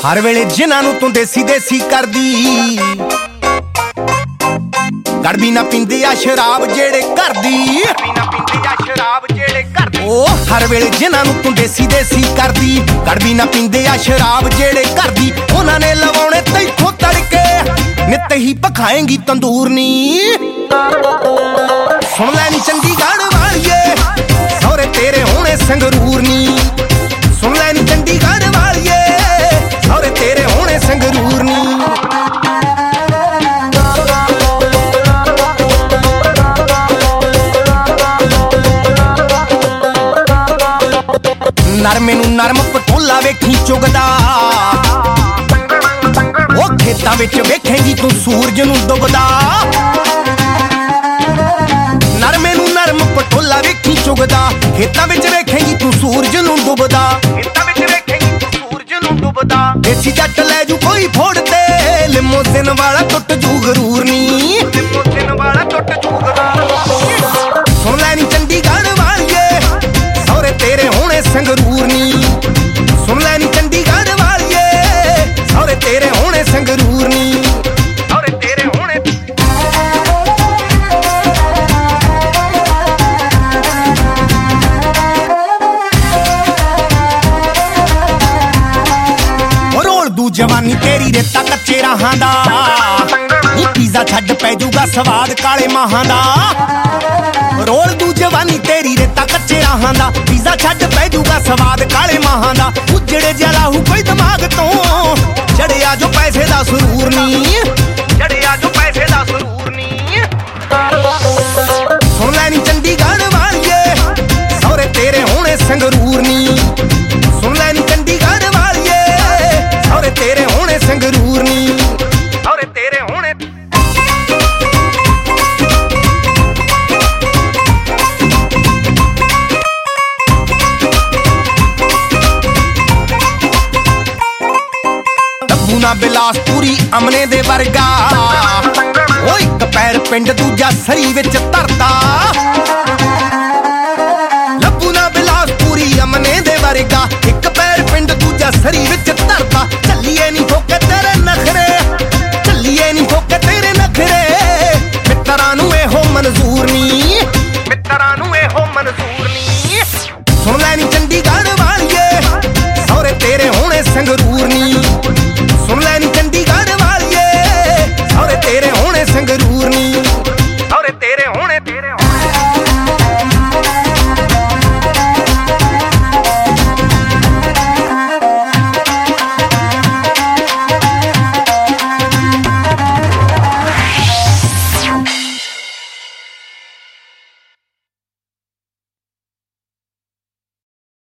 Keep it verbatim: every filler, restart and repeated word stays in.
हर वेले जिन्हां नूं तूं देसी देसी करदी, गड़बी ना पींदे आ शराब जेड़े करदी, ओ हर वेले जिन्हां नूं तूं देसी देसी करदी, गड़बी ना पींदे आ शराब जेड़े करदी, उन्हां ने लवाउणे तैथों तड़के, नित ही पखाएंगी तंदूर नी। सुन लै नी चंडीगढ़ वालिए, सौरे तेरे होने संगरूर नी। सुन लै नी चंडीगढ़ वालिए, सौरे तेरे होने संगरूर नी। नरमे नूं नरम पटोला वेखी चुगदा, ओ खेतां विच वेखेंगी तूं सूरज नूं डुबदा। नरमे नूं नरम पटोला वेखी चुगदा, खेतां विच वेखेंगी तूं सूरज नूं डुबदा। देसी जट लै जू कोई फोड़ ते, लिमोजिन वाला टुट जू गरूर नी। सुन लै नी चंडीगढ़ वालिए, सौरे तेरे होने संगरूर नी। सुन लै नी चंडीगढ़ वालिए, सौरे तेरे होने संगरूर नी। सौरे तेरे होने रोल दू जवानी तेरी रेता कच्चे राहां दा, नी पीज़ा छड्ड पै जूगा स्वाद काले माहां दा। रोल दू जवानी तेरी रेता कच्चे राहां दा, पीज़ा छड्ड पै जूगा स्वाद काले माहां दा। उजड़े जिहा लाहू कोई दिमाग तो, चढ़िया जो पैसे दा सुरूर नी। चढ़िया जो पैसे दा सुरूर नी। सुन लै नी चंडीगढ़ वालिए, सौरे तेरे होने संगरूर नी। सुन लै नी चंडीगढ़ वालिए, सौरे तेरे होने संगरूर नी। सौरे तेरे होने ना बिलासपुरी अमने दे वर्गा, ओ इक पैर पिंड दूजा सरी विच धरदा।